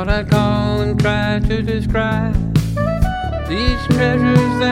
I'd call and try to describe these treasures